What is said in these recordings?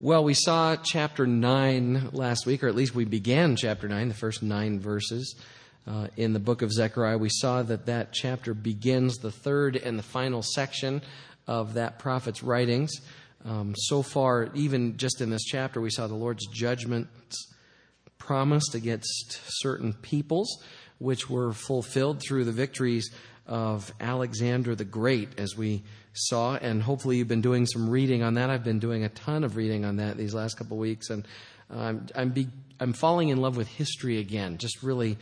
Well, we saw chapter 9 last week, or at least we began chapter 9, the first 9 verses in the book of Zechariah. We saw that chapter begins the third and the final section of that prophet's writings. So far, even just in this chapter, we saw the Lord's judgments promised against certain peoples, which were fulfilled through the victories of Alexander the Great, as we saw, and hopefully you've been doing some reading on that. I've been doing a ton of reading on that these last couple of weeks, and I'm falling in love with history again. Just really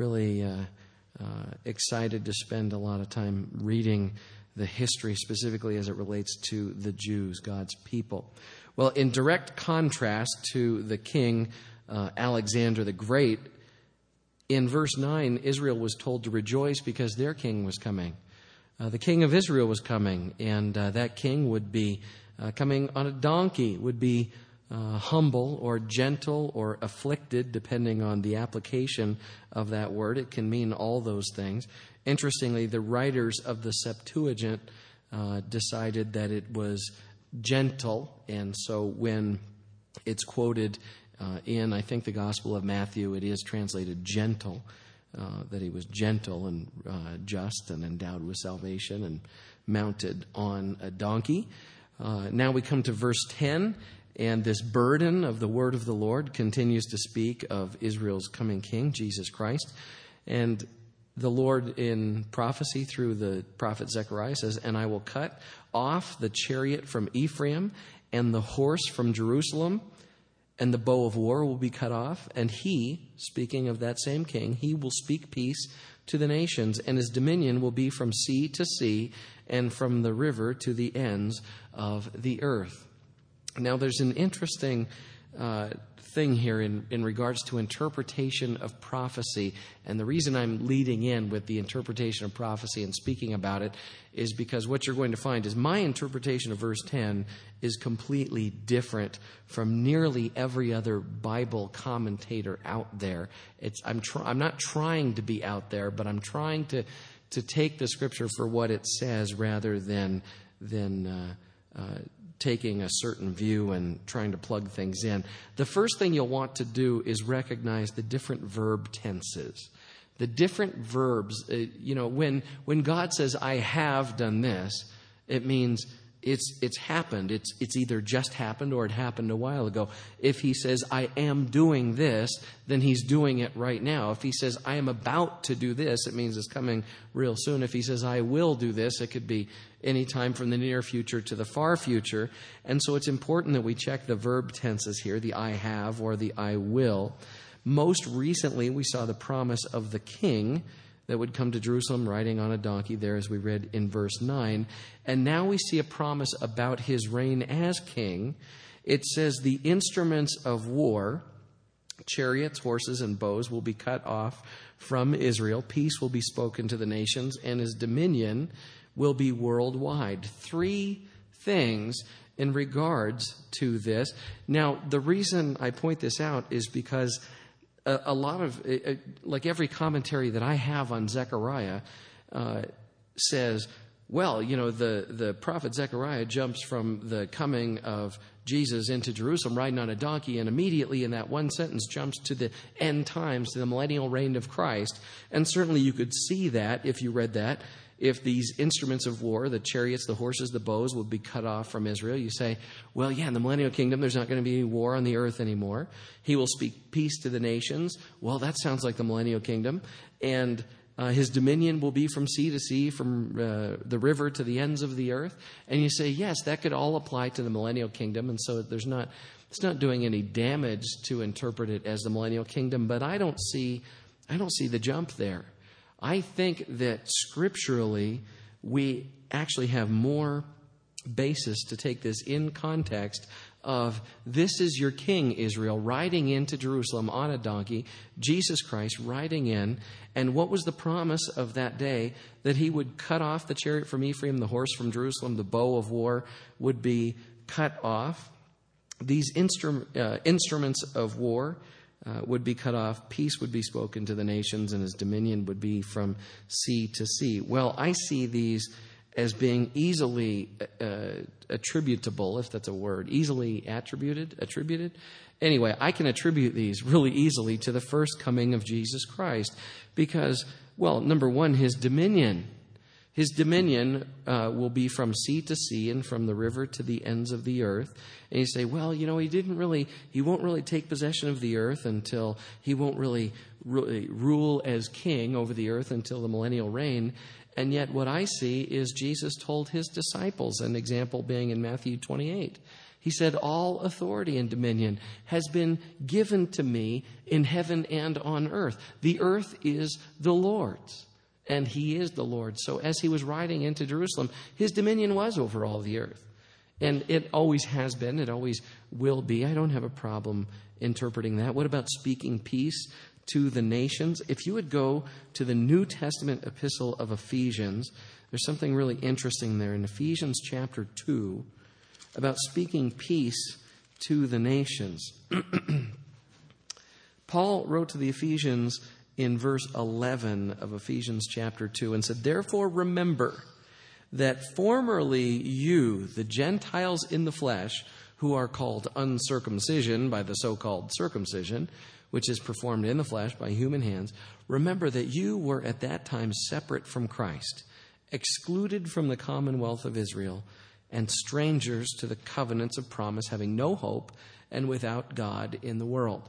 excited to spend a lot of time reading the history, specifically as it relates to the Jews, God's people. Well, in direct contrast to the king Alexander the Great, in verse 9, Israel was told to rejoice because their king was coming. The king of Israel was coming, and that king would be coming on a donkey, would be humble or gentle or afflicted, depending on the application of that word. It can mean all those things. Interestingly, the writers of the Septuagint decided that it was gentle, and so when it's quoted in, I think, the Gospel of Matthew, it is translated gentle, that he was gentle and just and endowed with salvation and mounted on a donkey. Now we come to verse 10, and this burden of the word of the Lord continues to speak of Israel's coming king, Jesus Christ. And the Lord in prophecy through the prophet Zechariah says, "And I will cut off the chariot from Ephraim and the horse from Jerusalem, and the bow of war will be cut off. And he," speaking of that same king, "he will speak peace to the nations, and his dominion will be from sea to sea and from the river to the ends of the earth." Now, there's an interesting thing here in regards to interpretation of prophecy. And the reason I'm leading in with the interpretation of prophecy and speaking about it is because what you're going to find is my interpretation of verse 10 is completely different from nearly every other Bible commentator out there. I'm not trying to be out there, but I'm trying to take the scripture for what it says rather than taking a certain view and trying to plug things in. The first thing you'll want to do is recognize the different verb tenses. The different verbs, when God says, "I have done this," it means it's happened. It's either just happened or it happened a while ago. If he says, "I am doing this," then he's doing it right now. If he says, "I am about to do this," it means it's coming real soon. If he says, "I will do this," it could be any time from the near future to the far future. And so it's important that we check the verb tenses here, the "I have" or the "I will." Most recently, we saw the promise of the king that would come to Jerusalem riding on a donkey there, as we read in verse 9. And now we see a promise about his reign as king. It says the instruments of war, chariots, horses, and bows, will be cut off from Israel. Peace will be spoken to the nations, and his dominion will be worldwide. 3 things in regards to this. Now, the reason I point this out is because a lot of, like every commentary that I have on Zechariah says, well, the prophet Zechariah jumps from the coming of Jesus into Jerusalem riding on a donkey, and immediately in that one sentence jumps to the end times, to the millennial reign of Christ. And certainly you could see that if you read that. If these instruments of war, the chariots, the horses, the bows, would be cut off from Israel, you say, well, yeah, in the millennial kingdom, there's not going to be any war on the earth anymore. He will speak peace to the nations. Well, that sounds like the millennial kingdom. And his dominion will be from sea to sea, from the river to the ends of the earth. And you say, yes, that could all apply to the millennial kingdom. And so it's not doing any damage to interpret it as the millennial kingdom. But I don't see the jump there. I think that scripturally we actually have more basis to take this in context of this is your king, Israel, riding into Jerusalem on a donkey, Jesus Christ riding in. And what was the promise of that day? That he would cut off the chariot from Ephraim, the horse from Jerusalem, the bow of war would be cut off. These instruments of war would be cut off. Peace would be spoken to the nations, and his dominion would be from sea to sea. Well, I see these as being easily attributable, if that's a word, easily attributed. Anyway, I can attribute these really easily to the first coming of Jesus Christ because, well, number one, his dominion. His dominion will be from sea to sea and from the river to the ends of the earth. And you say, well, he won't really take possession of the earth until he won't really rule as king over the earth until the millennial reign. And yet what I see is Jesus told his disciples, an example being in Matthew 28. He said, all authority and dominion has been given to me in heaven and on earth. The earth is the Lord's, and he is the Lord. So as he was riding into Jerusalem, his dominion was over all the earth. And it always has been. It always will be. I don't have a problem interpreting that. What about speaking peace to the nations? If you would go to the New Testament epistle of Ephesians, there's something really interesting there in Ephesians chapter 2 about speaking peace to the nations. Paul wrote to the Ephesians in verse 11 of Ephesians chapter 2 and said, therefore remember that formerly you, the Gentiles in the flesh, who are called uncircumcision by the so-called circumcision, which is performed in the flesh by human hands, remember that you were at that time separate from Christ, excluded from the commonwealth of Israel, and strangers to the covenants of promise, having no hope and without God in the world.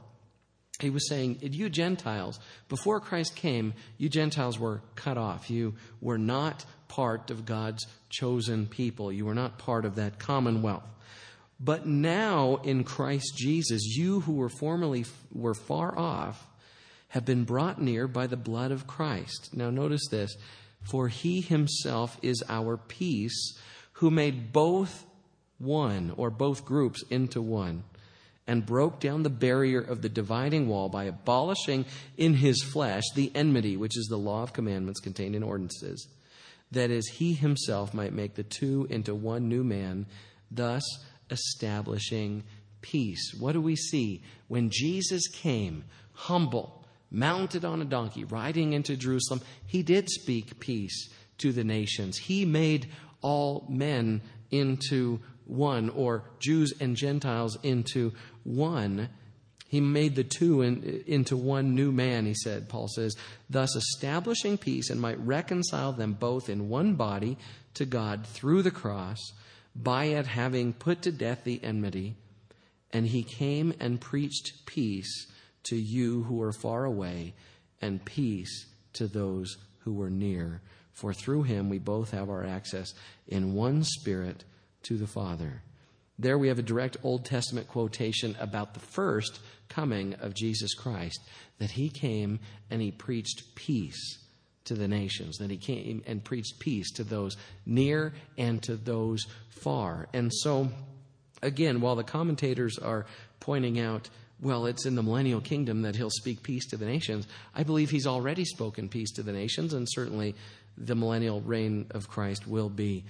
He was saying, you Gentiles, before Christ came, you Gentiles were cut off. You were not part of God's chosen people. You were not part of that commonwealth. But now in Christ Jesus, you who were formerly were far off have been brought near by the blood of Christ. Now notice this, for he himself is our peace, who made both one, or both groups into one, and broke down the barrier of the dividing wall by abolishing in his flesh the enmity, which is the law of commandments contained in ordinances, that is, he himself might make the two into one new man, thus establishing peace. What do we see? When Jesus came, humble, mounted on a donkey, riding into Jerusalem, he did speak peace to the nations. He made all men into one, or Jews and Gentiles into one. He made the two into one new man, he said, Paul says, thus establishing peace, and might reconcile them both in one body to God through the cross, by it having put to death the enmity. And he came and preached peace to you who are far away, and peace to those who were near. For through him we both have our access in one Spirit to the Father. There we have a direct Old Testament quotation about the first coming of Jesus Christ, that he came and he preached peace to the nations, that he came and preached peace to those near and to those far. And so, again, while the commentators are pointing out, well, it's in the millennial kingdom that he'll speak peace to the nations, I believe he's already spoken peace to the nations, and certainly the millennial reign of Christ will be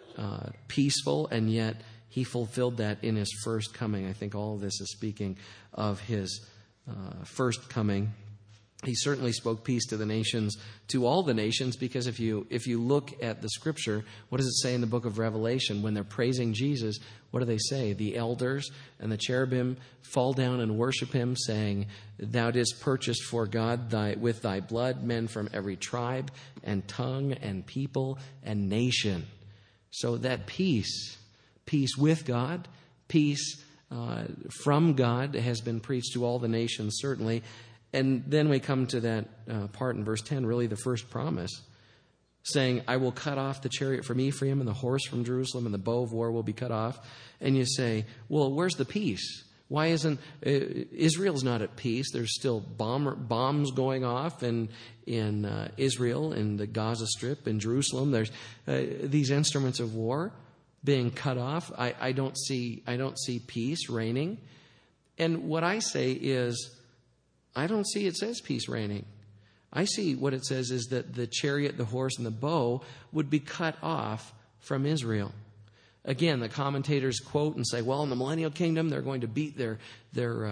peaceful, and yet he fulfilled that in his first coming. I think all of this is speaking of his first coming. He certainly spoke peace to the nations, to all the nations, because if you look at the scripture, what does it say in the book of Revelation? When they're praising Jesus, what do they say? The elders and the cherubim fall down and worship him, saying, thou didst purchase for God with thy blood men from every tribe and tongue and people and nation. So that peace with God, peace from God has been preached to all the nations, certainly. And then we come to that part in verse 10, really the first promise, saying, I will cut off the chariot from Ephraim and the horse from Jerusalem, and the bow of war will be cut off. And you say, well, where's the peace? Why isn't Israel's not at peace? There's still bombs going off in Israel, in the Gaza Strip, in Jerusalem. There's these instruments of war being cut off. I don't see peace reigning. And what I say is, I don't see it says peace reigning. I see what it says is that the chariot, the horse, and the bow would be cut off from Israel. Again, the commentators quote and say, well, in the millennial kingdom, they're going to beat their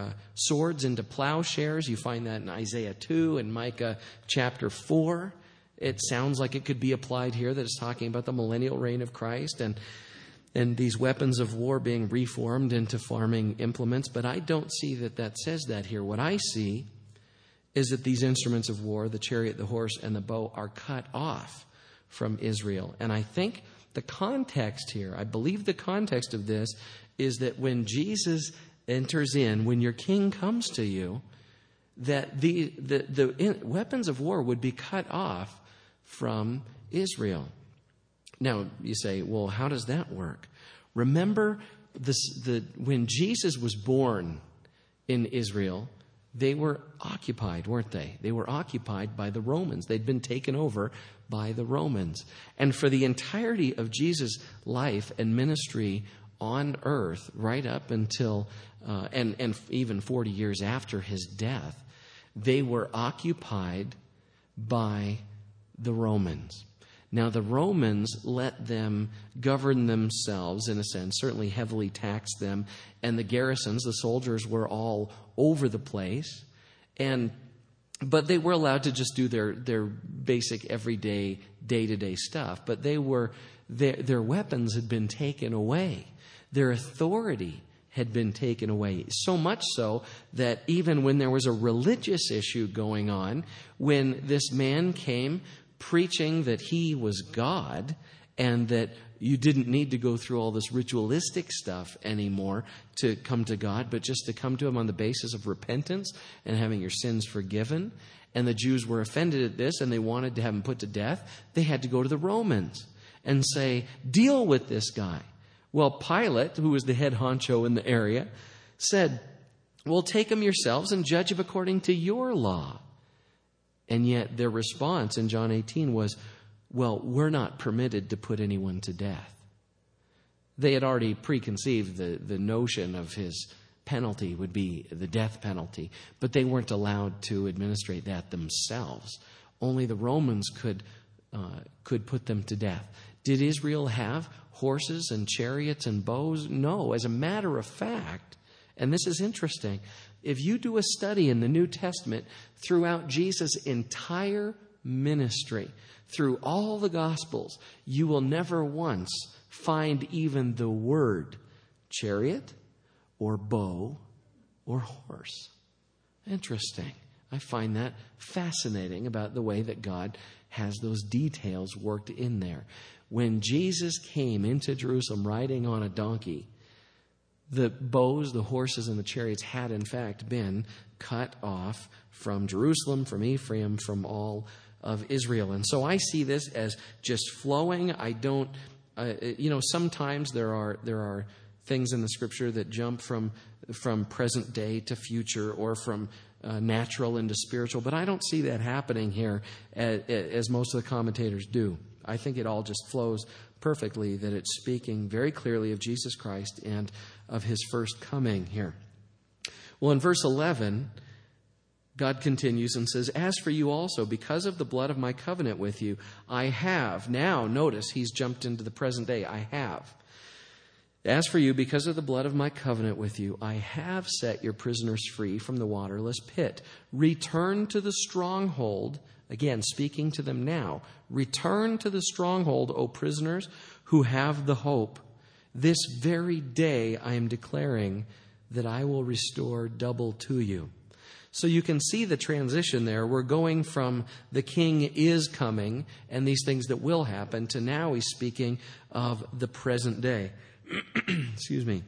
swords into plowshares. You find that in Isaiah 2 and Micah chapter 4. It sounds like it could be applied here, that it's talking about the millennial reign of Christ and these weapons of war being reformed into farming implements. But I don't see that says that here. What I see is that these instruments of war, the chariot, the horse, and the bow, are cut off from Israel. And I think the context here, I believe the context of this is that when Jesus enters in, when your king comes to you, that the weapons of war would be cut off from Israel. Now, you say, well, how does that work? Remember, when Jesus was born in Israel, they were occupied, weren't they? They were occupied by the Romans. They'd been taken over by the Romans. And for the entirety of Jesus' life and ministry on earth, right up until, and even 40 years after his death, they were occupied by the Romans. Now, the Romans let them govern themselves, in a sense, certainly heavily taxed them, and the garrisons, the soldiers, were all over the place. But they were allowed to just do their basic everyday, day-to-day stuff. But their weapons had been taken away. Their authority had been taken away. So much so that even when there was a religious issue going on, when this man came preaching that he was God and that you didn't need to go through all this ritualistic stuff anymore to come to God, but just to come to him on the basis of repentance and having your sins forgiven. And the Jews were offended at this and they wanted to have him put to death. They had to go to the Romans and say, deal with this guy. Well, Pilate, who was the head honcho in the area, said, well, take him yourselves and judge him according to your law. And yet their response in John 18 was, well, we're not permitted to put anyone to death. They had already preconceived the notion of his penalty would be the death penalty, but they weren't allowed to administrate that themselves. Only the Romans could put them to death. Did Israel have horses and chariots and bows? No. As a matter of fact, and this is interesting, if you do a study in the New Testament throughout Jesus' entire ministry, through all the Gospels, you will never once find even the word chariot or bow or horse. Interesting. I find that fascinating about the way that God has those details worked in there. When Jesus came into Jerusalem riding on a donkey, the bows, the horses, and the chariots had in fact been cut off from Jerusalem, from Ephraim, from all of Israel. And so I see this as just flowing. I don't, sometimes there are things in the Scripture that jump from present day to future or from natural into spiritual, but I don't see that happening here as most of the commentators do. I think it all just flows perfectly, that it's speaking very clearly of Jesus Christ and of his first coming here. Well, in verse 11, God continues and says, as for you also, because of the blood of my covenant with you, I have. Now, notice he's jumped into the present day. I have. As for you, because of the blood of my covenant with you, I have set your prisoners free from the waterless pit. Return to the stronghold. Again, speaking to them now. Return to the stronghold, O prisoners who have the hope. This very day I am declaring that I will restore double to you. So you can see the transition there. We're going from the king is coming and these things that will happen to now he's speaking of the present day. Excuse me.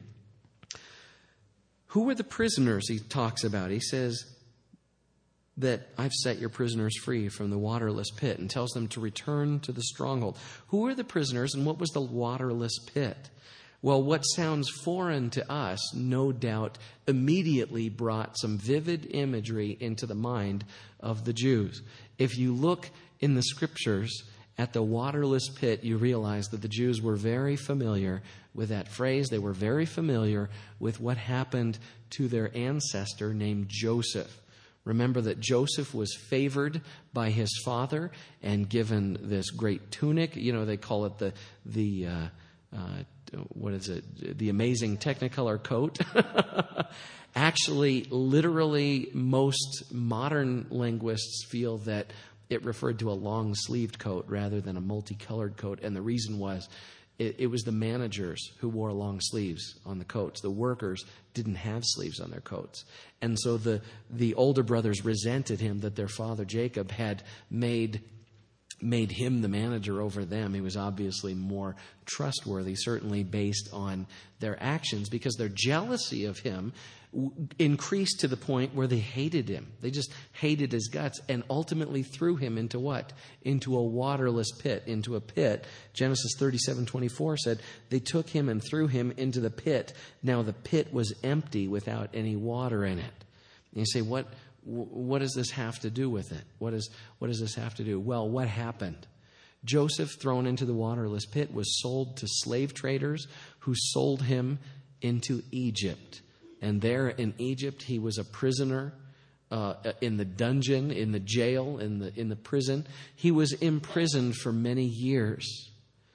Who are the prisoners he talks about? He says that I've set your prisoners free from the waterless pit and tells them to return to the stronghold. Who are the prisoners and what was the waterless pit? Well, what sounds foreign to us, no doubt, immediately brought some vivid imagery into the mind of the Jews. If you look in the Scriptures at the waterless pit, you realize that the Jews were very familiar with that phrase. They were very familiar with what happened to their ancestor named Joseph. Remember that Joseph was favored by his father and given this great tunic. You know, they call it the amazing Technicolor coat. Actually, literally, most modern linguists feel that it referred to a long-sleeved coat rather than a multicolored coat. And the reason was it was the managers who wore long sleeves on the coats. The workers didn't have sleeves on their coats. And so the older brothers resented him that their father Jacob had made him the manager over them. He was obviously more trustworthy, certainly based on their actions, because their jealousy of him increased to the point where they hated him. They just hated his guts and ultimately threw him into what? Into a waterless pit, into a pit. Genesis 37:24 said, they took him and threw him into the pit. Now the pit was empty without any water in it. And you say, what does this have to do with it? What does this have to do? Well, what happened? Joseph, thrown into the waterless pit, was sold to slave traders who sold him into Egypt. And there in Egypt, he was a prisoner in the dungeon, in the jail, in the prison. He was imprisoned for many years.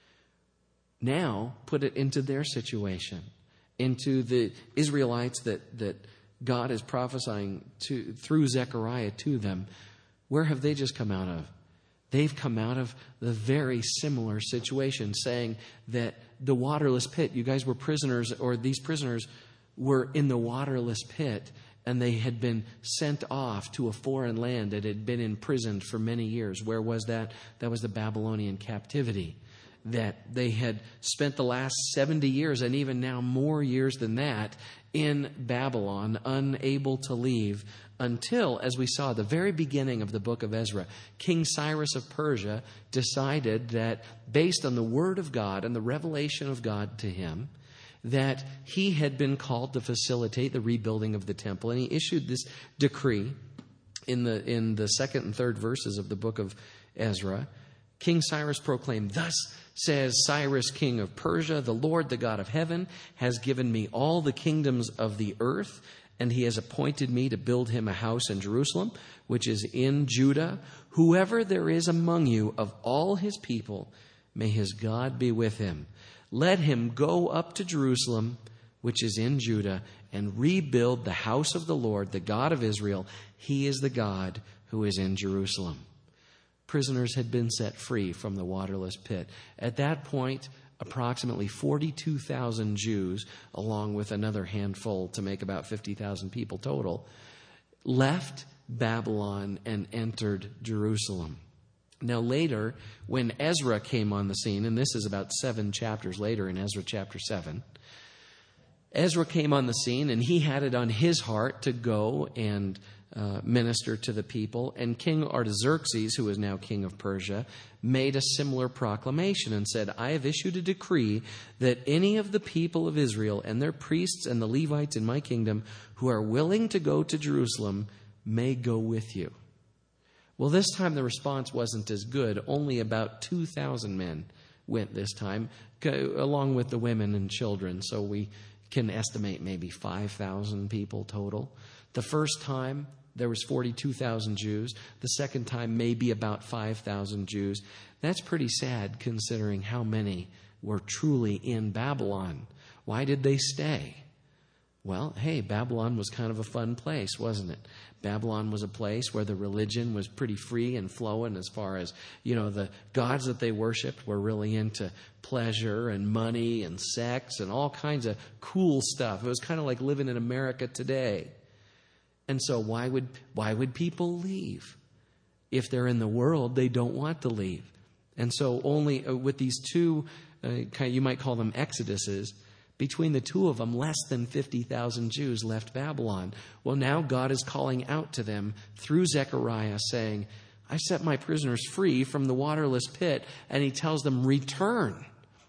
Now, put it into their situation, into the Israelites that God is prophesying through Zechariah to them. Where have they just come out of? They've come out of the very similar situation, saying that the waterless pit, you guys were prisoners, or these prisoners were in the waterless pit, and they had been sent off to a foreign land that had been imprisoned for many years. Where was that? That was the Babylonian captivity. That they had spent the last 70 years, and even now more years than that, in Babylon, unable to leave, until, as we saw at the very beginning of the book of Ezra, King Cyrus of Persia decided that, based on the word of God and the revelation of God to him, that he had been called to facilitate the rebuilding of the temple. And he issued this decree in the second and third verses of the book of Ezra. King Cyrus proclaimed, "Thus says Cyrus, king of Persia, the Lord, the God of heaven, has given me all the kingdoms of the earth, and he has appointed me to build him a house in Jerusalem, which is in Judah. Whoever there is among you of all his people, may his God be with him. Let him go up to Jerusalem, which is in Judah, and rebuild the house of the Lord, the God of Israel. He is the God who is in Jerusalem." Prisoners had been set free from the waterless pit. At that point, approximately 42,000 Jews, along with another handful to make about 50,000 people total, left Babylon and entered Jerusalem. Now later, when Ezra came on the scene, and this is about 7 chapters later in Ezra chapter 7, Ezra came on the scene, and he had it on his heart to go and minister to the people. And King Artaxerxes, who is now king of Persia, made a similar proclamation and said, "I have issued a decree that any of the people of Israel and their priests and the Levites in my kingdom who are willing to go to Jerusalem may go with you." Well, this time the response wasn't as good. Only about 2,000 men went this time, along with the women and children. So we can estimate maybe 5,000 people total. The first time, there was 42,000 Jews. The second time, maybe about 5,000 Jews. That's pretty sad, considering how many were truly in Babylon. Why did they stay? Well, hey, Babylon was kind of a fun place, wasn't it? Babylon was a place where the religion was pretty free and flowing, as far as, the gods that they worshipped were really into pleasure and money and sex and all kinds of cool stuff. It was kind of like living in America today. And so why would people leave? If they're in the world, they don't want to leave. And so only with these two, you might call them exoduses, between the two of them, less than 50,000 Jews left Babylon. Well, now God is calling out to them through Zechariah, saying, "I set my prisoners free from the waterless pit." And he tells them, return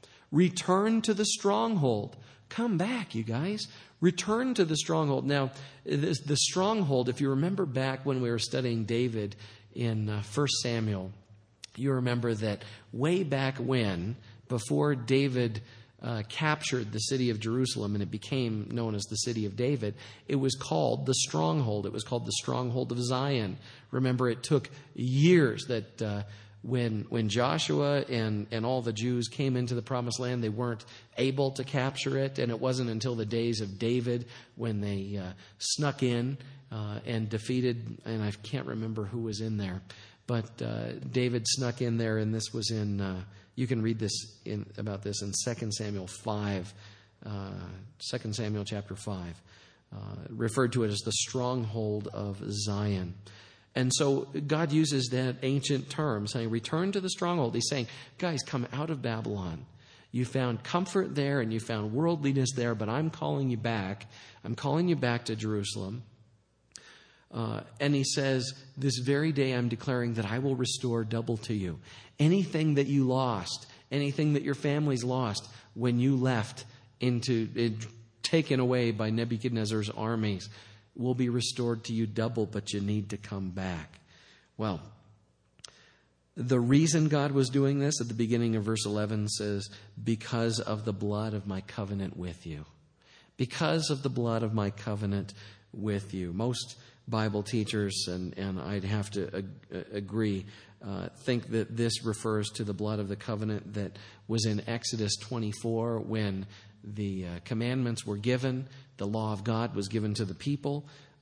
to the stronghold. Come back, you guys. Return to the stronghold. Now, the stronghold, if you remember back when we were studying David in 1 Samuel, you remember that way back when, before David captured the city of Jerusalem and it became known as the city of David, it was called the stronghold. It was called the stronghold of Zion. Remember, it took years that when Joshua and all the Jews came into the promised land, they weren't able to capture it. And it wasn't until the days of David when they snuck in and defeated, and I can't remember who was in there, But David snuck in there, and this was in, you can read this about this in 2 Samuel 5, 2 Samuel chapter 5, referred to it as the stronghold of Zion. And so God uses that ancient term, saying, return to the stronghold. He's saying, guys, come out of Babylon. You found comfort there and you found worldliness there, but I'm calling you back. I'm calling you back to Jerusalem. And he says, this very day I'm declaring that I will restore double to you. Anything that you lost, anything that your family's lost when you left taken away by Nebuchadnezzar's armies, will be restored to you double, but you need to come back. Well, the reason God was doing this at the beginning of verse 11 says, because of the blood of my covenant with you. Because of the blood of my covenant with you. Most Bible teachers, and I'd have to agree, think that this refers to the blood of the covenant that was in Exodus 24 when the commandments were given. The law of God was given to the people.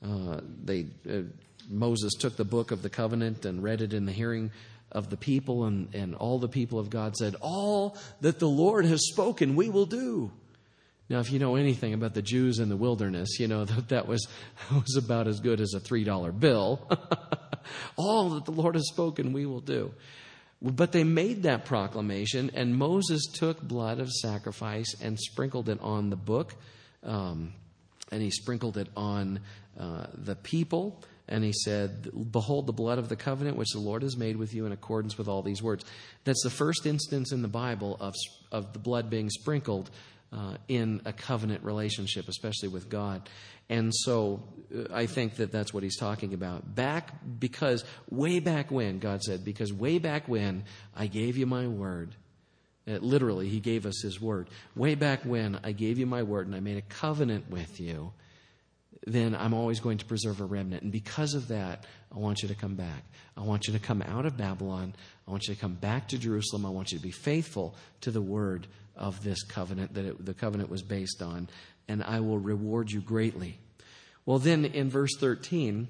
Moses took the book of the covenant and read it in the hearing of the people, and all the people of God said, all that the Lord has spoken, we will do. Now, if you know anything about the Jews in the wilderness, you know that was about as good as a $3 bill. All that the Lord has spoken, we will do. But they made that proclamation, and Moses took blood of sacrifice and sprinkled it on the book, and he sprinkled it on the people, and he said, behold the blood of the covenant which the Lord has made with you in accordance with all these words. That's the first instance in the Bible of the blood being sprinkled in a covenant relationship, especially with God. And so I think that that's what he's talking about. Because way back when, God said, because way back when I gave you my word. Literally, he gave us his word. Way back when I gave you my word and I made a covenant with you, then I'm always going to preserve a remnant. And because of that, I want you to come back. I want you to come out of Babylon. I want you to come back to Jerusalem. I want you to be faithful to the word of this covenant that the covenant was based on, and I will reward you greatly. Well, then in verse 13,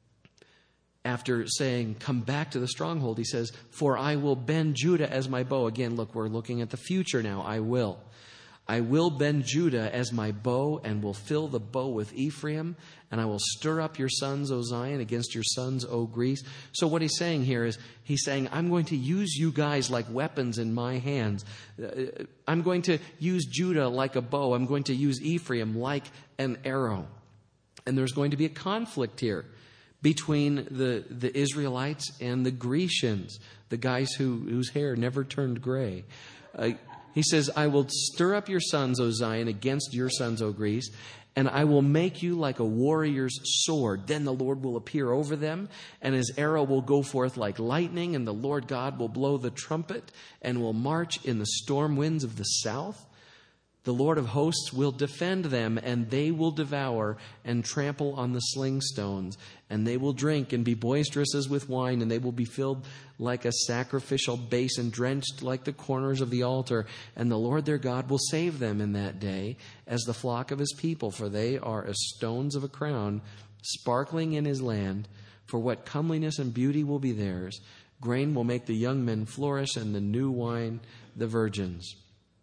after saying, come back to the stronghold, he says, for I will bend Judah as my bow. Again, look, we're looking at the future now. I will bend Judah as my bow and will fill the bow with Ephraim, and I will stir up your sons, O Zion, against your sons, O Greece. So what he's saying here is, he's saying, I'm going to use you guys like weapons in my hands. I'm going to use Judah like a bow. I'm going to use Ephraim like an arrow. And there's going to be a conflict here between the Israelites and the Grecians, the guys whose hair never turned gray. He says, I will stir up your sons, O Zion, against your sons, O Greece, and I will make you like a warrior's sword. Then the Lord will appear over them, and his arrow will go forth like lightning, and the Lord God will blow the trumpet and will march in the storm winds of the south. The Lord of hosts will defend them, and they will devour and trample on the sling stones, and they will drink and be boisterous as with wine, and they will be filled like a sacrificial basin, drenched like the corners of the altar. And the Lord their God will save them in that day as the flock of his people, for they are as stones of a crown, sparkling in his land. For what comeliness and beauty will be theirs. Grain will make the young men flourish, and the new wine the virgins.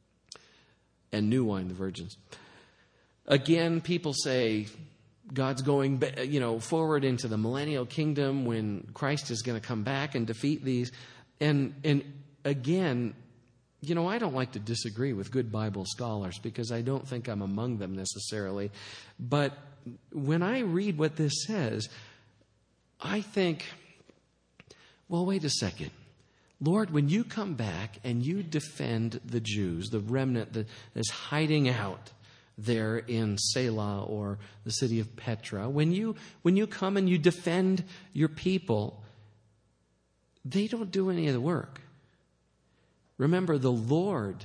And new wine the virgins. Again, people say God's going, forward into the millennial kingdom when Christ is going to come back and defeat these. And again, I don't like to disagree with good Bible scholars because I don't think I'm among them necessarily. But when I read what this says, I think, well, wait a second. Lord, when you come back and you defend the Jews, the remnant that is hiding out there in Selah or the city of Petra, when you come and you defend your people, they don't do any of the work. Remember, the Lord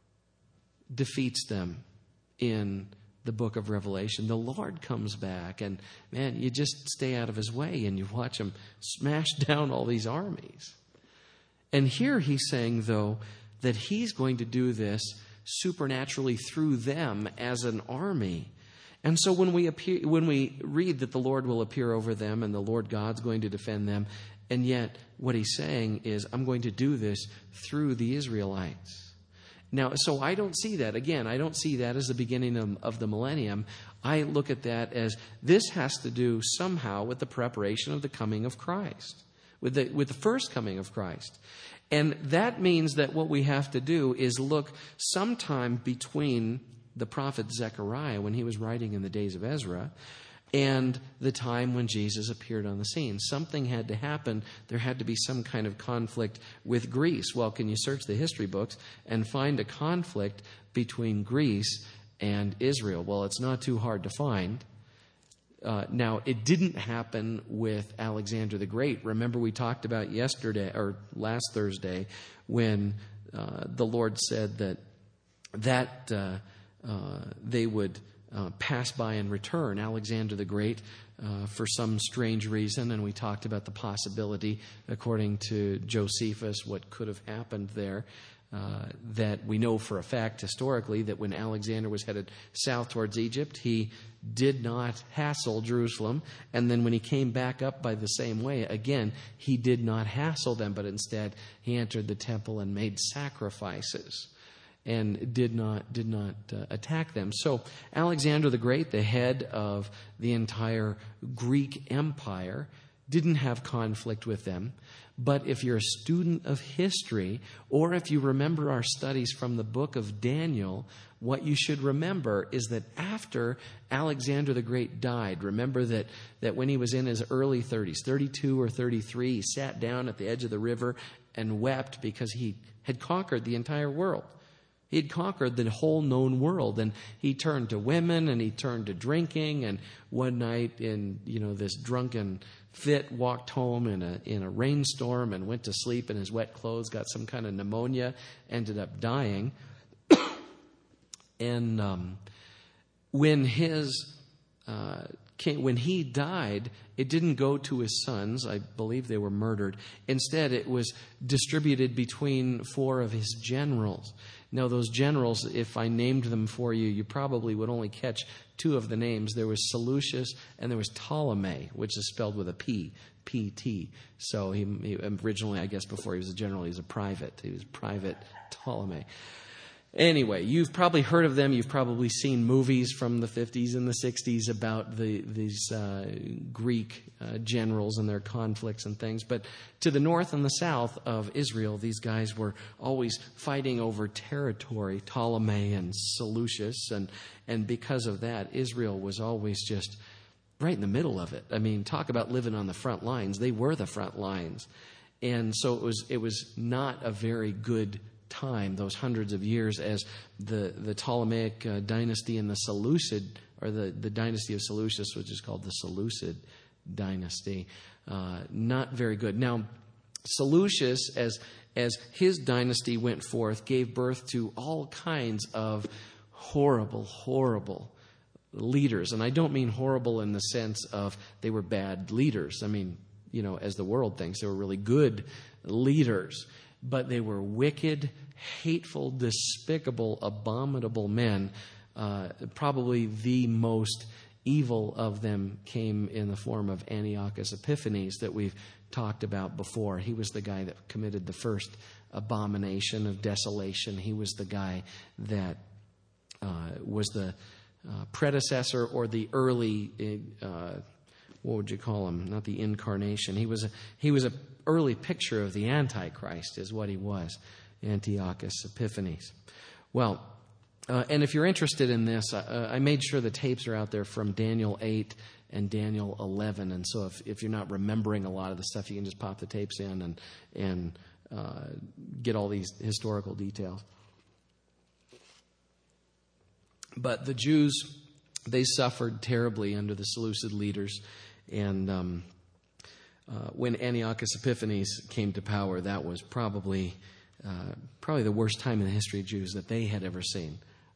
defeats them in the book of Revelation. The Lord comes back and, man, you just stay out of his way and you watch him smash down all these armies. And here he's saying, though, that he's going to do this supernaturally through them as an army. And so when we read that the Lord will appear over them and the Lord God's going to defend them, And yet, what he's saying is, I'm going to do this through the Israelites. Now, so I don't see that. Again, I don't see that as the beginning of the millennium. I look at that as this has to do somehow with the preparation of the coming of Christ, with the first coming of Christ. And that means that what we have to do is look sometime between the prophet Zechariah, when he was writing in the days of Ezra, and the time when Jesus appeared on the scene. Something had to happen. There had to be some kind of conflict with Greece. Well, can you search the history books and find a conflict between Greece and Israel? Well, it's not too hard to find. Now, it didn't happen with Alexander the Great. Remember, we talked about yesterday or last Thursday when the Lord said that they would pass by and return. Alexander the Great, for some strange reason, and we talked about the possibility, according to Josephus, what could have happened there. That we know for a fact historically that when Alexander was headed south towards Egypt, he did not hassle Jerusalem. And then when he came back up by the same way, again, he did not hassle them, but instead he entered the temple and made sacrifices and did not attack them. So Alexander the Great, the head of the entire Greek Empire, didn't have conflict with them. But if you're a student of history, or if you remember our studies from the book of Daniel, what you should remember is that after Alexander the Great died, remember that when he was in his early 30s, 32 or 33, he sat down at the edge of the river and wept because he had conquered the entire world. He had conquered the whole known world, and he turned to women and he turned to drinking, and one night in this drunken fit walked home in a rainstorm and went to sleep in his wet clothes, got some kind of pneumonia, ended up dying. And when he died, it didn't go to his sons. I believe they were murdered. Instead, it was distributed between 4 of his generals. Now, those generals, if I named them for you, you probably would only catch 2 of the names. There was Seleucus and there was Ptolemy, which is spelled with a P, P-T. So he originally, I guess before he was a general, he was a private. He was Private Ptolemy. Anyway, you've probably heard of them. You've probably seen movies from the 50s and the 60s about these Greek generals and their conflicts and things. But to the north and the south of Israel, these guys were always fighting over territory, Ptolemy and Seleucus. And because of that, Israel was always just right in the middle of it. I mean, talk about living on the front lines. They were the front lines. And so it was not a very good time, those hundreds of years, as the Ptolemaic dynasty and the Seleucid, or the dynasty of Seleucus, which is called the Seleucid dynasty. Not very good. Now, Seleucus, as his dynasty went forth, gave birth to all kinds of horrible, horrible leaders. And I don't mean horrible in the sense of they were bad leaders. I mean, as the world thinks, they were really good leaders. But they were wicked, hateful, despicable, abominable men. Probably the most evil of them came in the form of Antiochus Epiphanes that we've talked about before. He was the guy that committed the first abomination of desolation. He was the guy that was the predecessor or the early, what would you call him? Not the incarnation. He was a early picture of the Antichrist is what he was, Antiochus Epiphanes. Well, and if you're interested in this, I made sure the tapes are out there from Daniel 8 and Daniel 11. And so if you're not remembering a lot of the stuff, you can just pop the tapes in and get all these historical details. But the Jews, they suffered terribly under the Seleucid leaders. And when Antiochus Epiphanes came to power, that was probably the worst time in the history of Jews that they had ever seen.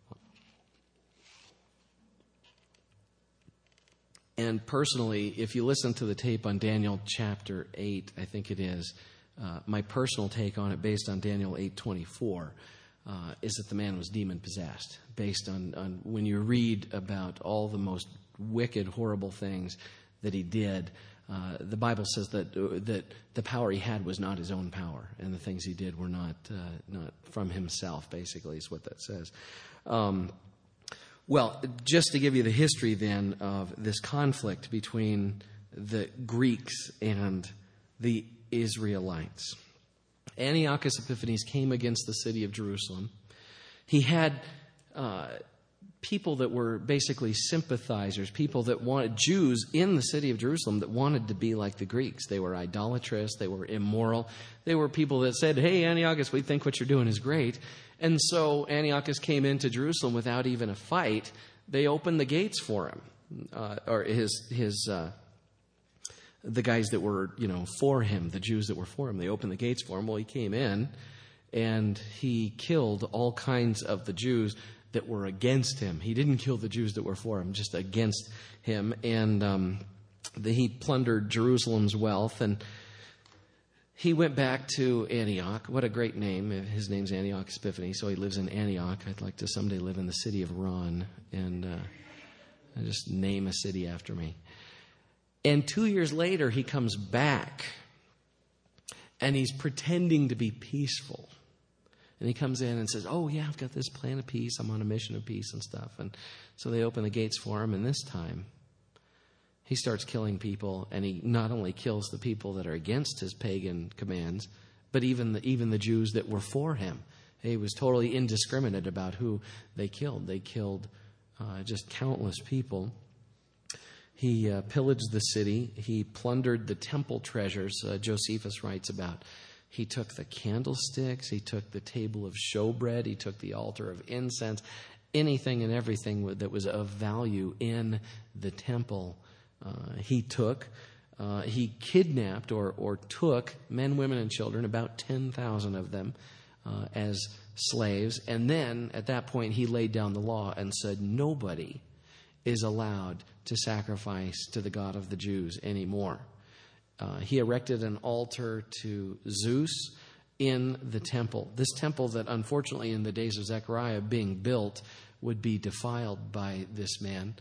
And personally, if you listen to the tape on Daniel chapter 8, I think it is, my personal take on it based on Daniel 8:24 is that the man was demon-possessed. Based on when you read about all the most wicked, horrible things that he did, the Bible says that the power he had was not his own power, and the things he did were not from himself, basically, is what that says. Well, just to give you the history then of this conflict between the Greeks and the Israelites. Antiochus Epiphanes came against the city of Jerusalem. He had people that were basically sympathizers, people that wanted, Jews in the city of Jerusalem that wanted to be like the Greeks. They were idolatrous, they were immoral. They were people that said, hey, Antiochus, we think what you're doing is great. And so Antiochus came into Jerusalem without even a fight. They opened the gates for him, the guys that were, for him, the Jews that were for him. They opened the gates for him. Well, he came in and he killed all kinds of the Jews that were against him. He didn't kill the Jews that were for him, just against him. And he plundered Jerusalem's wealth. And he went back to Antioch. What a great name. His name's Antiochus Epiphanes, so he lives in Antioch. I'd like to someday live in the city of Ron and just name a city after me. And 2 years later, he comes back, and he's pretending to be peaceful. And he comes in and says, oh, yeah, I've got this plan of peace. I'm on a mission of peace and stuff. And so they open the gates for him, and this time he starts killing people, and he not only kills the people that are against his pagan commands, but even the Jews that were for him. He was totally indiscriminate about who they killed. They killed just countless people. He pillaged the city. He plundered the temple treasures. Josephus writes about. He took the candlesticks. He took the table of showbread. He took the altar of incense. Anything and everything that was of value in the temple, he took. He kidnapped or took men, women, and children, about 10,000 of them, as slaves. And then, at that point, he laid down the law and said nobody is allowed to sacrifice to the God of the Jews anymore. He erected an altar to Zeus in the temple. This temple that, unfortunately, in the days of Zechariah being built, would be defiled by this man.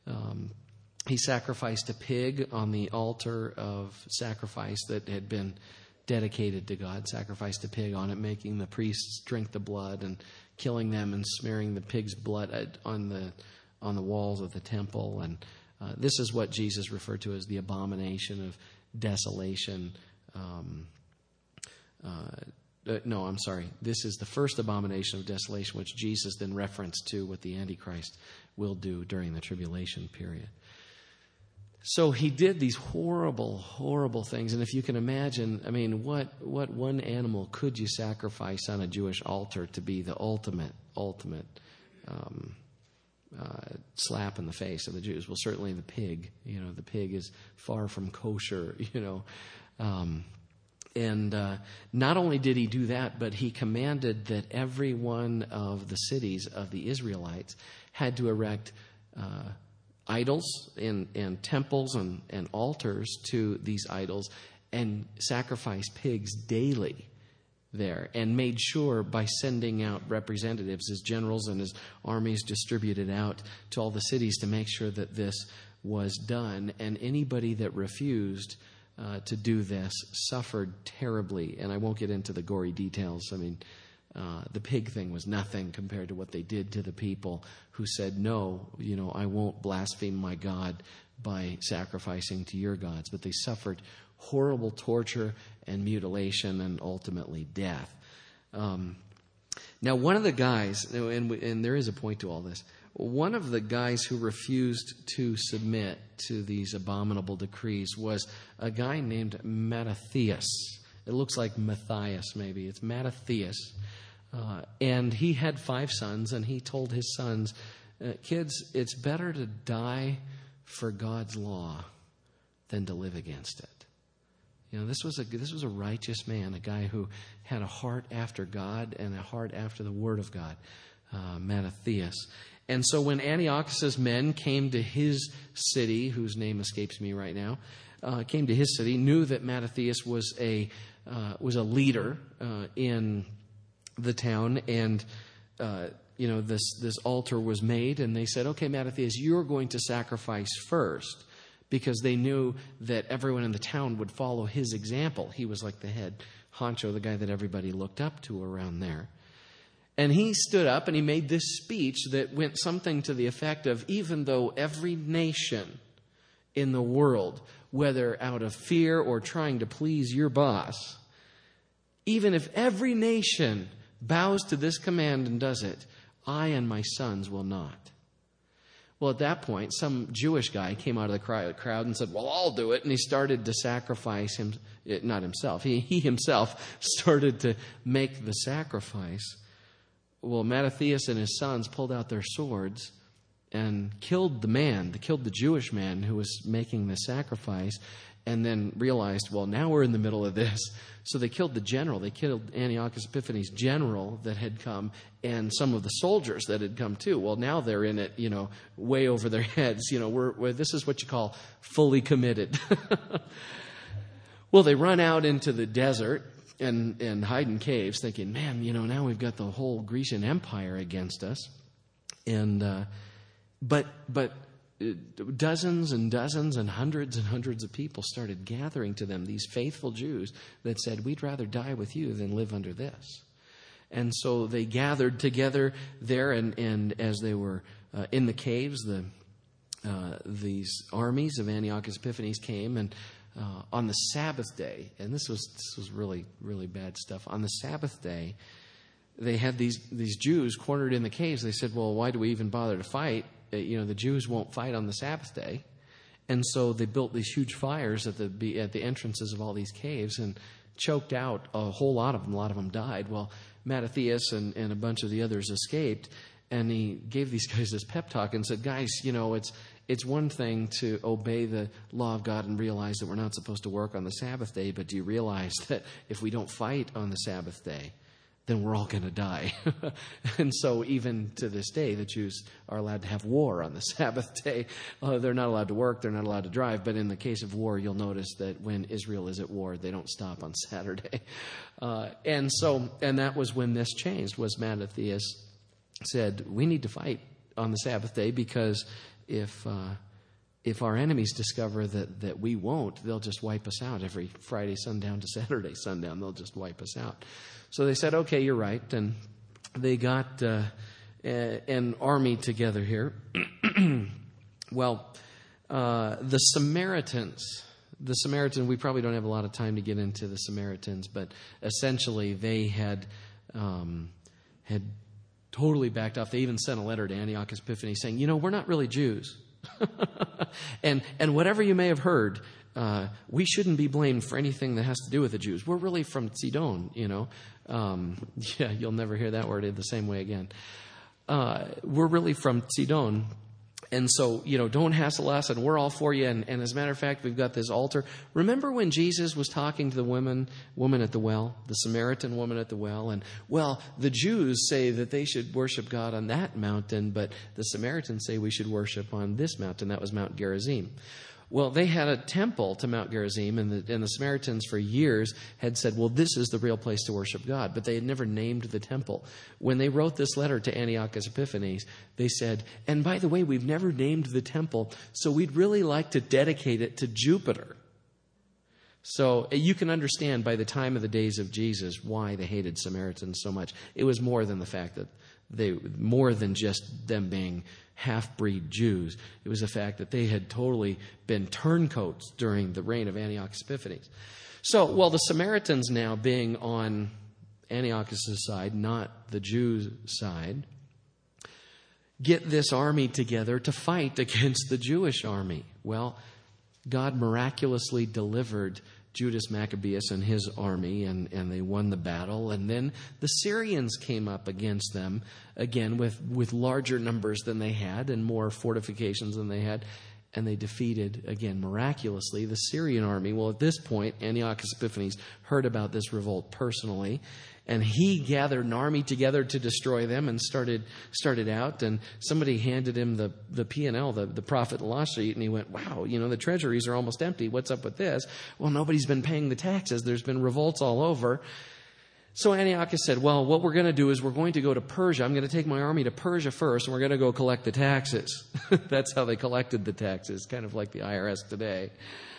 He sacrificed a pig on the altar of sacrifice that had been dedicated to God. Sacrificed a pig on it, making the priests drink the blood and killing them and smearing the pig's blood on the walls of the temple. And this is what Jesus referred to as the abomination of desolation. This is the first abomination of desolation, which Jesus then referenced to what the Antichrist will do during the tribulation period. So he did these horrible, horrible things. And if you can imagine, what one animal could you sacrifice on a Jewish altar to be the ultimate slap in the face of the Jews? Well, certainly the pig. The pig is far from kosher, And not only did he do that, but he commanded that every one of the cities of the Israelites had to erect idols and temples and altars to these idols and sacrifice pigs daily there, and made sure by sending out representatives, his generals and his armies distributed out to all the cities to make sure that this was done. And anybody that refused to do this suffered terribly. And I won't get into the gory details. The pig thing was nothing compared to what they did to the people who said, no, I won't blaspheme my God by sacrificing to your gods. But they suffered horrible torture and mutilation and ultimately death. Now, one of the guys, and there is a point to all this, one of the guys who refused to submit to these abominable decrees was a guy named Mattathias. It looks like Matthias, maybe. It's Mattathias. And he had 5 sons, and he told his sons, kids, it's better to die for God's law than to live against it. This was a righteous man, a guy who had a heart after God and a heart after the Word of God, Mattathias. And so when Antiochus's men came to his city, whose name escapes me right now, came to his city, knew that Mattathias was a leader in the town, and this altar was made, and they said, okay, Mattathias, you're going to sacrifice first, because they knew that everyone in the town would follow his example. He was like the head honcho, the guy that everybody looked up to around there. And he stood up and he made this speech that went something to the effect of, even though every nation in the world, whether out of fear or trying to please your boss, even if every nation bows to this command and does it, I and my sons will not. Well, at that point, some Jewish guy came out of the crowd and said, well, I'll do it. And he started to sacrifice him, not himself. He himself started to make the sacrifice. Well, Mattathias and his sons pulled out their swords and killed the Jewish man who was making the sacrifice, and then realized, well, now we're in the middle of this. So they killed the general. They killed Antiochus Epiphanes' general that had come, and some of the soldiers that had come too. Well, now they're in it, way over their heads. This is what you call fully committed. Well, they run out into the desert and hide in caves, thinking, man, now we've got the whole Grecian Empire against us. And but dozens and dozens and hundreds of people started gathering to them, these faithful Jews that said, we'd rather die with you than live under this. And so they gathered together there, and as they were in the caves, these armies of Antiochus Epiphanes came, and on the Sabbath day, and this was really, really bad stuff. On the Sabbath day, they had these Jews cornered in the caves. They said, well, why do we even bother to fight? The Jews won't fight on the Sabbath day. And so they built these huge fires at the entrances of all these caves and choked out a whole lot of them. A lot of them died. Well, Mattathias and a bunch of the others escaped, and he gave these guys this pep talk and said, guys, it's one thing to obey the law of God and realize that we're not supposed to work on the Sabbath day, but do you realize that if we don't fight on the Sabbath day, then we're all going to die? And so even to this day, the Jews are allowed to have war on the Sabbath day. They're not allowed to work. They're not allowed to drive. But in the case of war, you'll notice that when Israel is at war, they don't stop on Saturday. And that was when this changed, was Mattathias said, we need to fight on the Sabbath day, because if our enemies discover that we won't, they'll just wipe us out every Friday sundown to Saturday sundown. They'll just wipe us out. So they said, okay, you're right. And they got an army together here. Well, the Samaritans, we probably don't have a lot of time to get into the Samaritans, but essentially they had totally backed off. They even sent a letter to Antiochus Epiphanes saying, we're not really Jews. and whatever you may have heard, we shouldn't be blamed for anything that has to do with the Jews. We're really from Sidon, you'll never hear that word the same way again. We're really from Sidon. And so, don't hassle us, and we're all for you. And as a matter of fact, we've got this altar. Remember when Jesus was talking to the woman at the well, the Samaritan woman at the well? And, well, the Jews say that they should worship God on that mountain, but the Samaritans say we should worship on this mountain. That was Mount Gerizim. Well, they had a temple to Mount Gerizim, and the Samaritans for years had said, well, this is the real place to worship God. But they had never named the temple. When they wrote this letter to Antiochus Epiphanes, they said, and by the way, we've never named the temple, so we'd really like to dedicate it to Jupiter. So you can understand by the time of the days of Jesus why they hated Samaritans so much. It was more than the fact that more than just them being half-breed Jews. It was the fact that they had totally been turncoats during the reign of Antiochus Epiphanes. So, well, the Samaritans now being on Antiochus' side, not the Jews' side, get this army together to fight against the Jewish army. Well, God miraculously delivered Judas Maccabeus and his army, and they won the battle. And then the Syrians came up against them, again, with larger numbers than they had and more fortifications than they had. And they defeated, again, miraculously, the Syrian army. Well, at this point, Antiochus Epiphanes heard about this revolt personally, and he gathered an army together to destroy them and started out. And somebody handed him the P&L, the profit and loss sheet, and he went, wow, the treasuries are almost empty. What's up with this? Well, nobody's been paying the taxes. There's been revolts all over. So Antiochus said, well, what we're going to do is we're going to go to Persia. I'm going to take my army to Persia first, and we're going to go collect the taxes. That's how they collected the taxes, kind of like the IRS today.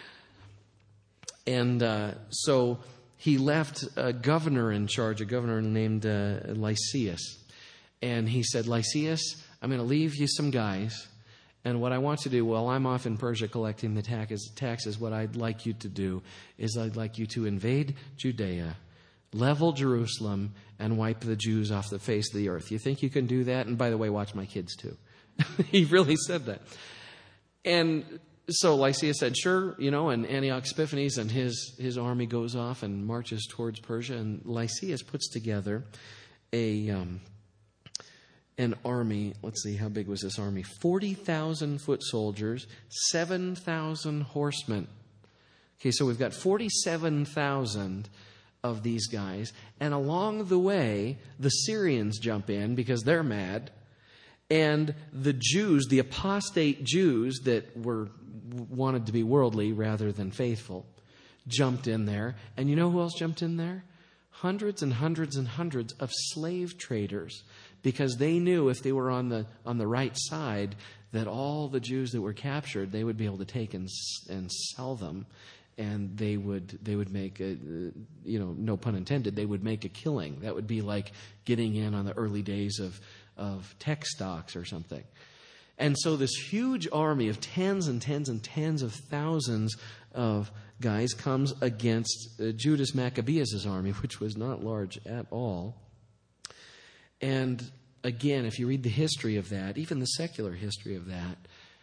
And so he left a governor in charge, a governor named Lysias. And he said, Lysias, I'm going to leave you some guys. And what I want to do, while I'm off in Persia collecting the taxes, what I'd like you to do is I'd like you to invade Judea, level Jerusalem, and wipe the Jews off the face of the earth. You think you can do that? And by the way, watch my kids too. He really said that. And so Lysias said, sure, and Antiochus Epiphanes and his army goes off and marches towards Persia. And Lysias puts together an army. Let's see, how big was this army? 40,000 foot soldiers, 7,000 horsemen. Okay, so we've got 47,000 of these guys. And along the way, the Syrians jump in because they're mad. And the Jews, the apostate Jews that wanted to be worldly rather than faithful, jumped in there. And you know who else jumped in there? Hundreds and hundreds and hundreds of slave traders, because they knew if they were on the right side that all the Jews that were captured, they would be able to take and sell them, and they would make no pun intended, they would make a killing. That would be like getting in on the early days of tech stocks or something. And so this huge army of tens and tens and tens of thousands of guys comes against Judas Maccabeus' army, which was not large at all. And again, if you read the history of that, even the secular history of that,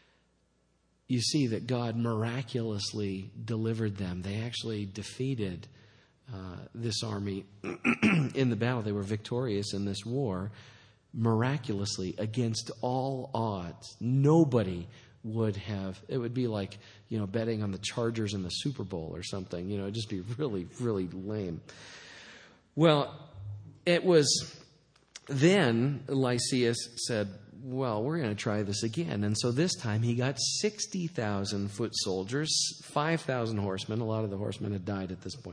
you see that God miraculously delivered them. They actually defeated this army in the battle. They were victorious in this war miraculously against all odds. Nobody would have. It would be like, betting on the Chargers in the Super Bowl or something. It'd just be really, really lame. Well, it was then Lysias said, well, we're going to try this again. And so this time he got 60,000 foot soldiers, 5,000 horsemen. A lot of the horsemen had died at this point.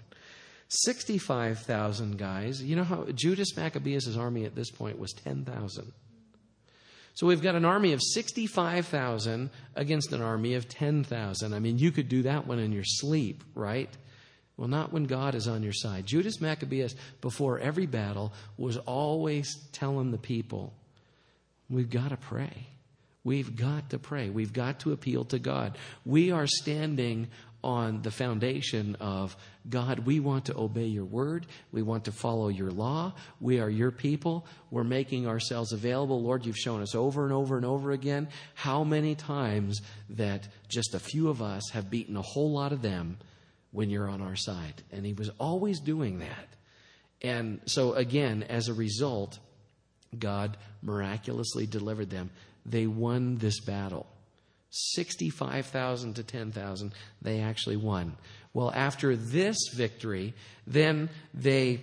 65,000 guys. You know how Judas Maccabeus' army at this point was 10,000. So we've got an army of 65,000 against an army of 10,000. I mean, you could do that one in your sleep, right? Well, not when God is on your side. Judas Maccabeus, before every battle, was always telling the people, we've got to pray. We've got to pray. We've got to appeal to God. We are standing on the foundation of, God, we want to obey your word. We want to follow your law. We are your people. We're making ourselves available. Lord, you've shown us over and over and over again how many times that just a few of us have beaten a whole lot of them when you're on our side. And he was always doing that. And so again, as a result, God miraculously delivered them. They won this battle. 65,000 to 10,000, they actually won. Well, after this victory, then they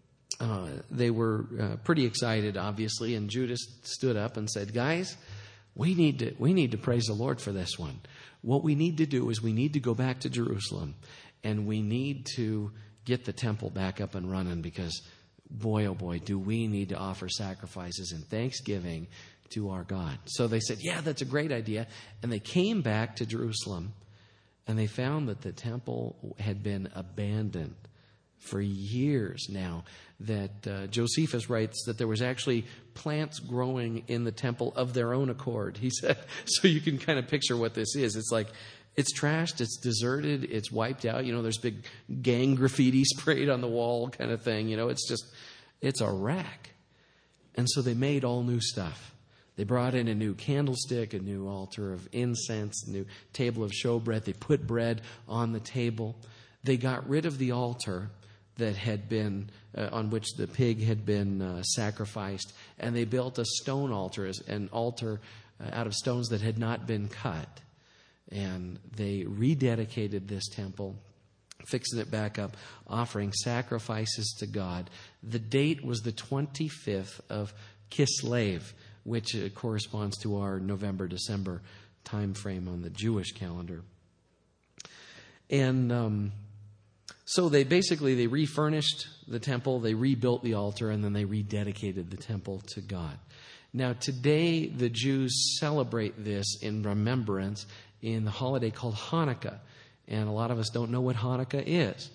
were pretty excited, obviously, and Judas stood up and said, guys, we need to praise the Lord for this one. What we need to do is we need to go back to Jerusalem, and we need to get the temple back up and running, because boy, oh boy, do we need to offer sacrifices and thanksgiving to our God. So they said, yeah, that's a great idea. And they came back to Jerusalem, and they found that the temple had been abandoned for years now. That Josephus writes that there was actually plants growing in the temple of their own accord. He said, so you can kind of picture what this is. It's like, it's trashed, it's deserted, it's wiped out. There's big gang graffiti sprayed on the wall kind of thing. It's a wreck. And so they made all new stuff. They brought in a new candlestick, a new altar of incense, a new table of showbread. They put bread on the table. They got rid of the altar that had been, on which the pig had been sacrificed. And they built a stone altar, an altar out of stones that had not been cut. And they rededicated this temple, fixing it back up, offering sacrifices to God. The date was the 25th of Kislev, which corresponds to our November-December time frame on the Jewish calendar. And So they refurnished the temple, they rebuilt the altar, and then they rededicated the temple to God. Now, today, the Jews celebrate this in remembrance in the holiday called Hanukkah. And a lot of us don't know what Hanukkah is.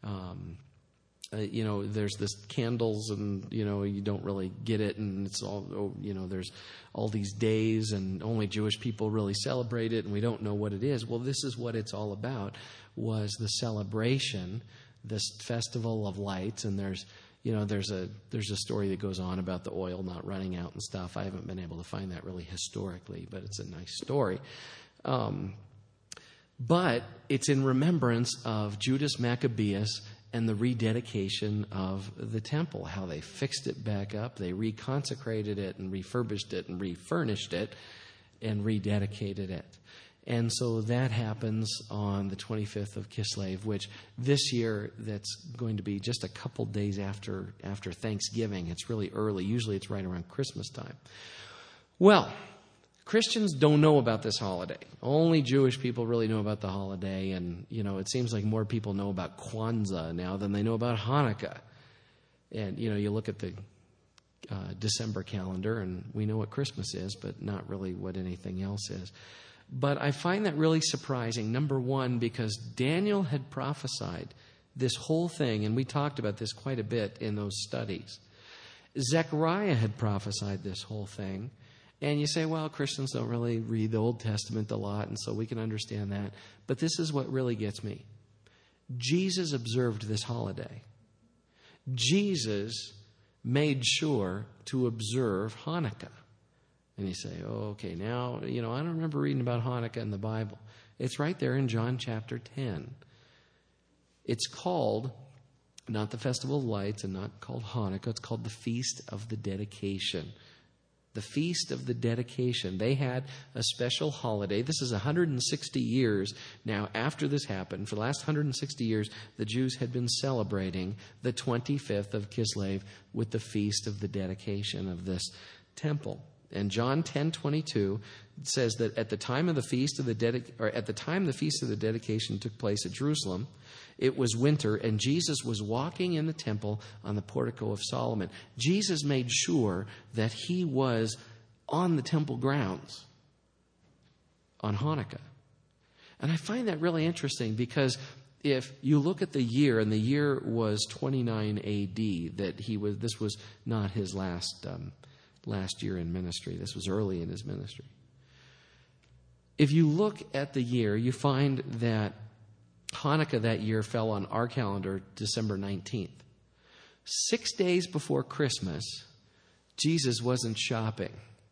There's this candles and, you don't really get it. And it's all, there's all these days and only Jewish people really celebrate it. And we don't know what it is. Well, this is what it's all about, was the celebration, this festival of lights. And there's a story that goes on about the oil not running out and stuff. I haven't been able to find that really historically, but it's a nice story. But it's in remembrance of Judas Maccabeus and the rededication of the temple, how they fixed it back up, they reconsecrated it and refurbished it and refurnished it and rededicated it. And so that happens on the 25th of Kislev, which this year that's going to be just a couple days after Thanksgiving. It's really early. Usually it's right around Christmas time. Well, Christians don't know about this holiday. Only Jewish people really know about the holiday. And, it seems like more people know about Kwanzaa now than they know about Hanukkah. And, you look at the December calendar and we know what Christmas is, but not really what anything else is. But I find that really surprising, number one, because Daniel had prophesied this whole thing, and we talked about this quite a bit in those studies. Zechariah had prophesied this whole thing. And you say, well, Christians don't really read the Old Testament a lot, and so we can understand that. But this is what really gets me. Jesus observed this holiday. Jesus made sure to observe Hanukkah. And you say, oh, okay, now, I don't remember reading about Hanukkah in the Bible. It's right there in John chapter 10. It's called, not the Festival of Lights and not called Hanukkah, it's called the Feast of the Dedication. The Feast of the Dedication. They had a special holiday. This is 160 years now after this happened. For the last 160 years, the Jews had been celebrating the 25th of Kislev with the Feast of the Dedication of this temple. And John 10:22 says that at the time the Feast of the Dedication took place at Jerusalem, it was winter, and Jesus was walking in the temple on the portico of Solomon. Jesus made sure that he was on the temple grounds on Hanukkah. And I find that really interesting because if you look at the year, and the year was 29 A.D., this was not his last year in ministry. This was early in his ministry. If you look at the year, you find that Hanukkah that year fell on our calendar December 19th. 6 days before Christmas, Jesus wasn't shopping.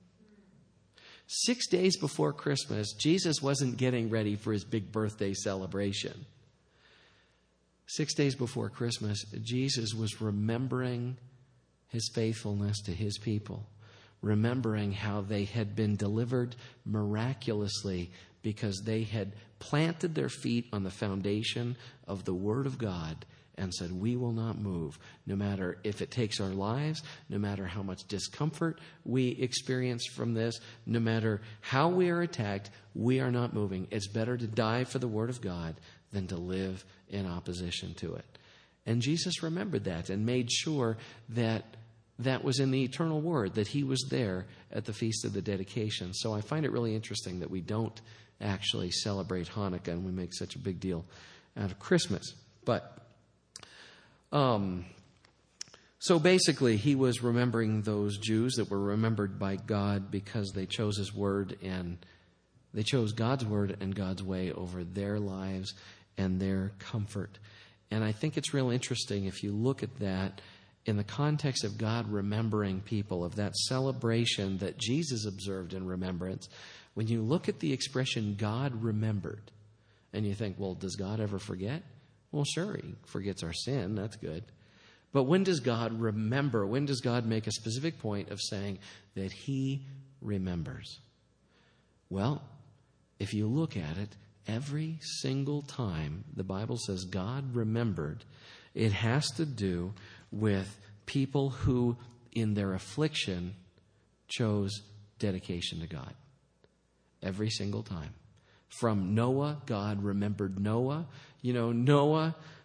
6 days before Christmas, Jesus wasn't getting ready for his big birthday celebration. 6 days before Christmas, Jesus was remembering his faithfulness to his people, remembering how they had been delivered miraculously because they had planted their feet on the foundation of the Word of God and said, we will not move, no matter if it takes our lives, no matter how much discomfort we experience from this, no matter how we are attacked, we are not moving. It's better to die for the Word of God than to live in opposition to it. And Jesus remembered that and made sure that that was in the eternal Word, that he was there at the Feast of the Dedication. So I find it really interesting that we don't actually celebrate Hanukkah and we make such a big deal out of Christmas. But so basically he was remembering those Jews that were remembered by God because they chose his word, and they chose God's word and God's way over their lives and their comfort. And I think it's real interesting if you look at that in the context of God remembering people, of that celebration that Jesus observed in remembrance. When you look at the expression God remembered, and you think, well, does God ever forget? Well, sure, he forgets our sin. That's good. But when does God remember? When does God make a specific point of saying that he remembers? Well, if you look at it, every single time the Bible says God remembered, it has to do with people who, in their affliction, chose dedication to God. Every single time. From Noah, God remembered Noah. You know, Noah,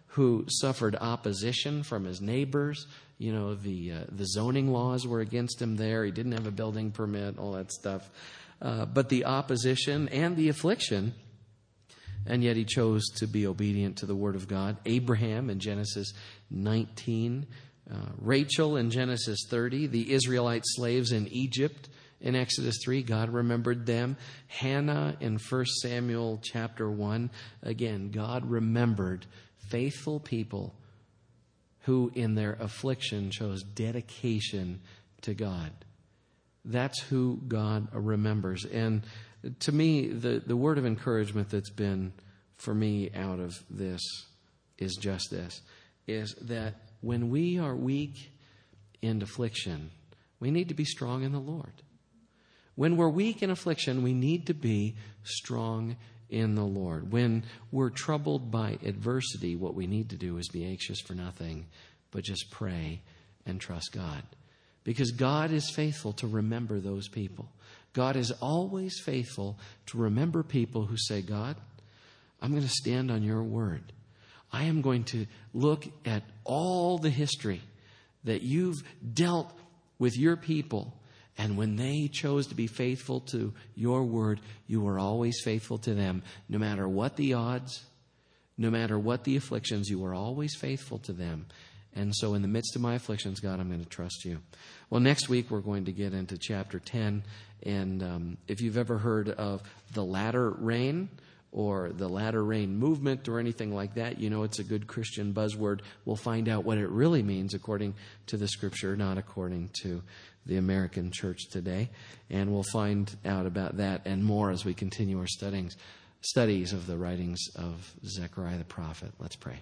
who suffered opposition from his neighbors. You know, the zoning laws were against him there. He didn't have a building permit, all that stuff. But the opposition and the affliction, and yet he chose to be obedient to the Word of God. Abraham in Genesis 19, Rachel in Genesis 30, the Israelite slaves in Egypt in Exodus 3, God remembered them. Hannah in 1 Samuel chapter 1, again, God remembered faithful people who in their affliction chose dedication to God. That's who God remembers. And to me, the word of encouragement that's been for me out of this is just this, is that when we are weak in affliction, we need to be strong in the Lord. When we're weak in affliction, we need to be strong in the Lord. When we're troubled by adversity, what we need to do is be anxious for nothing, but just pray and trust God. Because God is faithful to remember those people. God is always faithful to remember people who say, God, I'm going to stand on your word. I am going to look at all the history that you've dealt with your people. And when they chose to be faithful to your word, you were always faithful to them. No matter what the odds, no matter what the afflictions, you were always faithful to them. And so in the midst of my afflictions, God, I'm going to trust you. Well, next week we're going to get into chapter 10. And if you've ever heard of the latter rain or the latter rain movement or anything like that, you know it's a good Christian buzzword. We'll find out what it really means according to the Scripture, not according to the American church today. And we'll find out about that and more as we continue our studies of the writings of Zechariah the prophet. Let's pray.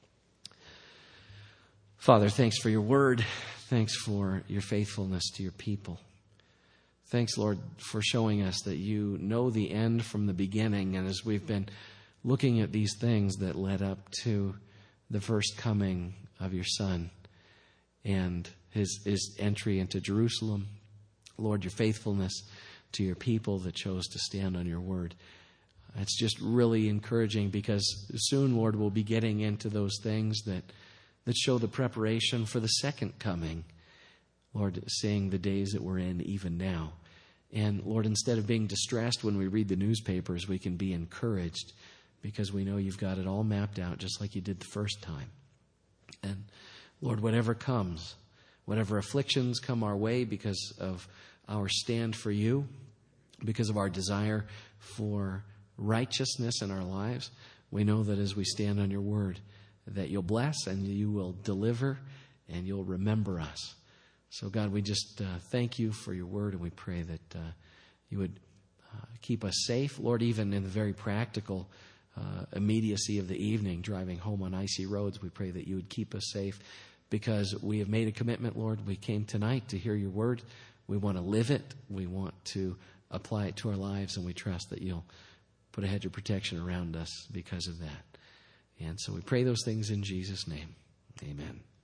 Father, thanks for your word. Thanks for your faithfulness to your people. Thanks, Lord, for showing us that you know the end from the beginning. And as we've been looking at these things that led up to the first coming of your Son and his entry into Jerusalem, Lord, your faithfulness to your people that chose to stand on your word. It's just really encouraging because soon, Lord, we'll be getting into those things that show the preparation for the second coming. Lord, seeing the days that we're in even now. And Lord, instead of being distressed when we read the newspapers, we can be encouraged because we know you've got it all mapped out just like you did the first time. And Lord, whatever comes, whatever afflictions come our way because of our stand for you, because of our desire for righteousness in our lives, we know that as we stand on your word, that you'll bless and you will deliver and you'll remember us. So God, we just thank you for your word, and we pray that you would keep us safe. Lord, even in the very practical immediacy of the evening, driving home on icy roads, we pray that you would keep us safe because we have made a commitment, Lord. We came tonight to hear your word. We want to live it. We want to apply it to our lives, and we trust that you'll put a hedge of protection around us because of that. And so we pray those things in Jesus' name. Amen.